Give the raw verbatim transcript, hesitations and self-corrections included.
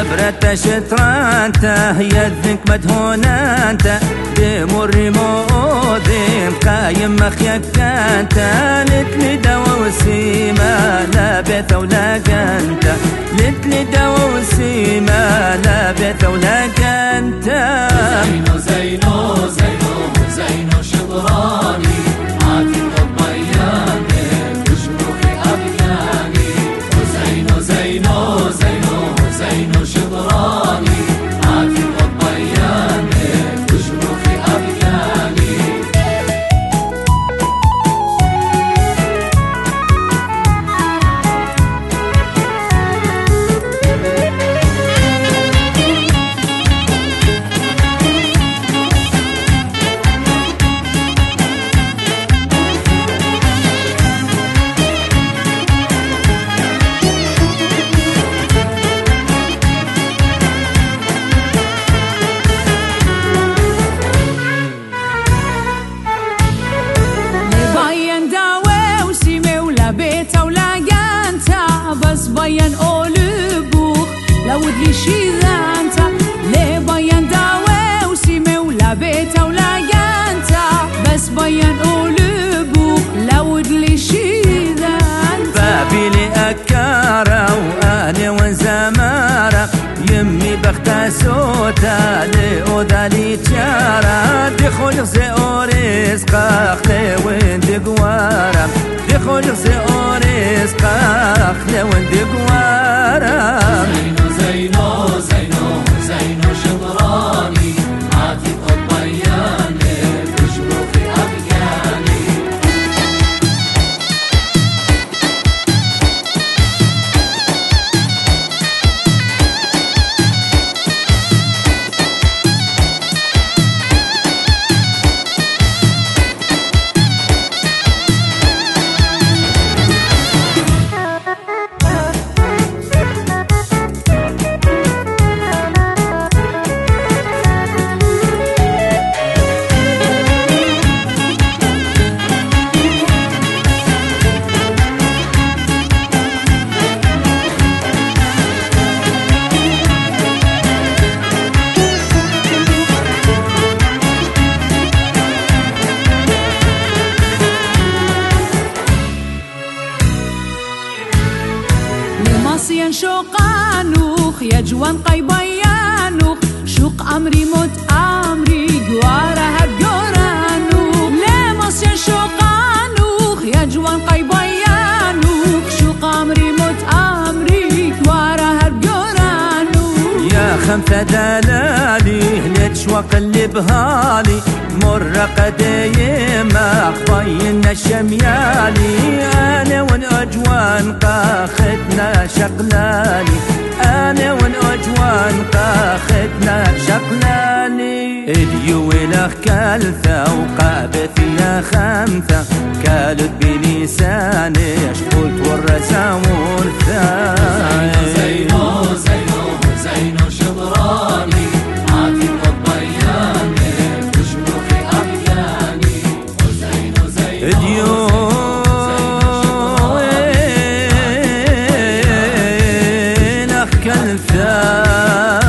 برتا شطرانته يدك مدهونة انت بمر مؤذم قايم مخيك انت لتلي دوا وسيمة لا بيت ولا قنت لتلي دوا وسيمة لا بيت ولا قنت زينو زينو زينو زينو شطراني عاتق الضياني وشروخي أبياني وزينو زينو زينو زينو شطراني عاتق الضياني وشروخي أبياني bayan olubuk la udli shidanta le bayan dawe usime wala beta wala ganta bas bayan olubuk la udli shidanta بابي أكارة وأنا وزمارة يمي بختا سوتا لأودالي تشارة دخل زي أوريس قاخلي وين دقوارة دخل زي أوريس قاخلي وين دقوارة زينو زينو زينو زينو شطراني عاتق الضياني وشروخي أبياني مصين شوق انوخ يا جوان قيبيانوخ شوق امري موت امري جواره هالجورانوخ لا مصين شوق انوخ يا جوان قيبيانوخ شوق امري موت امري جواره هالجورانوخ يا خمسة دلالي لتشوق اللي بهالي مر قديمة خطينا الشميالي أنا والأجوان قاختنا شقلاني أنا والأجوان قاختنا شقلاني اليو إلخ كالثة وقابث يا خمثة كالت بلساني أشقلت والرسا والثا زينو زينو زينو شطراني عاتق الضياني وشروخي أبياني وزينو زينو الثاني